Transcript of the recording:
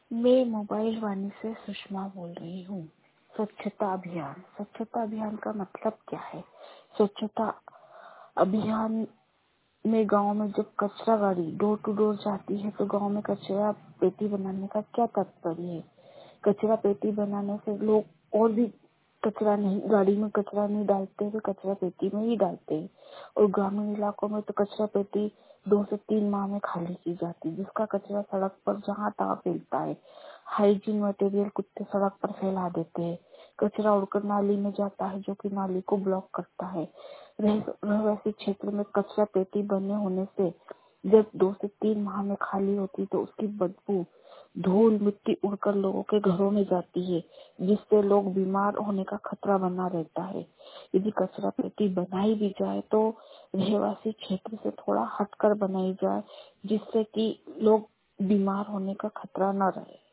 मैं मोबाइल वाणी से सुषमा बोल रही हूँ। स्वच्छता अभियान का मतलब क्या है? स्वच्छता अभियान में गांव में जब कचरा गाड़ी डोर टू डोर जाती है तो गांव में कचरा पेटी बनाने का क्या तात्पर्य है? कचरा पेटी बनाने से लोग और भी कचरा नहीं, गाड़ी में कचरा नहीं डालते, वे कचरा पेटी में ही डालते हैं। और ग्रामीण इलाकों में तो कचरा पेटी 2 से 3 माह में खाली की जाती है, जिसका कचरा सड़क पर जहाँ तहाँ फैलता है। हाइजीन मटेरियल कुत्ते सड़क पर फैला देते हैं। कचरा उड़कर नाली में जाता है, जो कि नाली को ब्लॉक करता है। रहवासी क्षेत्र में कचरा पेटी बने होने से जब 2 से 3 माह में खाली होती तो उसकी बदबू धूल मिट्टी उड़कर लोगों के घरों में जाती है, जिससे लोग बीमार होने का खतरा बना रहता है। यदि कचरा पेटी बनाई भी जाए तो रहवासी क्षेत्र से थोड़ा हटकर बनाई जाए, जिससे कि लोग बीमार होने का खतरा न रहे।